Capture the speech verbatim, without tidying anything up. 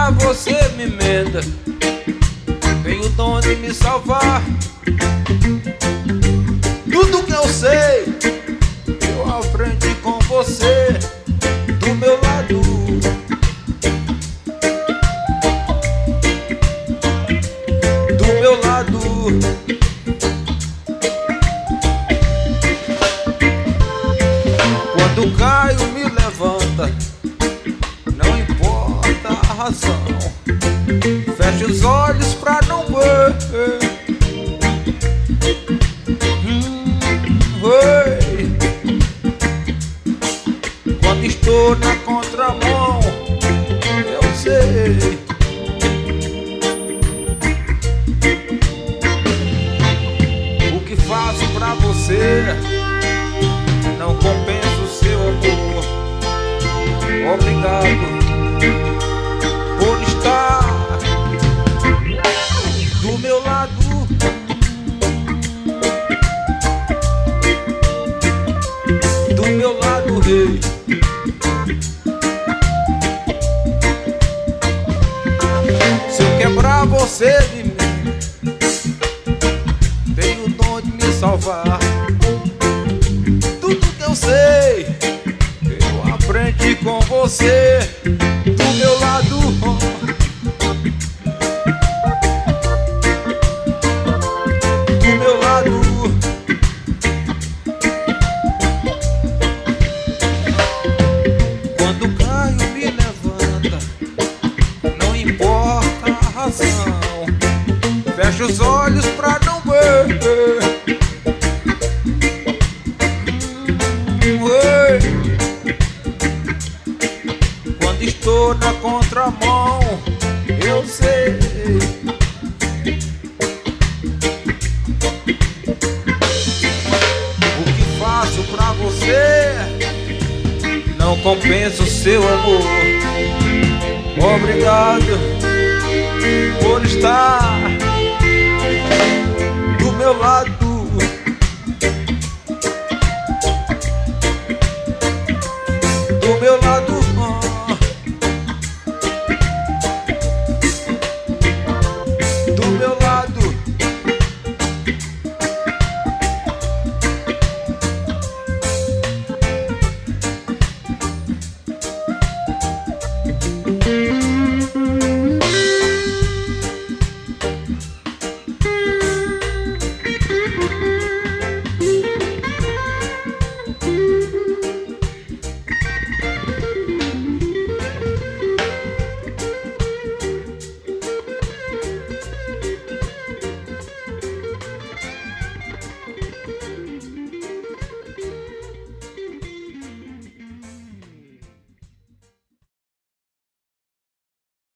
pra você me emenda. Tem o dom de me salvar. Tudo que eu sei eu aprendi com você. Do meu lado, do meu lado. Quando caio me levanta, não importa a razão. Fecho os olhos pra não ver. hum, oi. Quando estou na contramão, eu sei. O que faço pra você não compensa o seu amor. Obrigado por estar do meu lado. Do meu lado, rei. Se eu quebrar você de mim, tem o dom de me salvar. Tudo que eu sei eu aprendi com você. Do meu lado, do meu lado. Quando caio me levanta, não importa a razão. Fecho os olhos pra não ver. Quando estou na contramão, eu sei. O que faço pra você não compensa o seu amor. Obrigado por estar do meu lado. Do meu lado.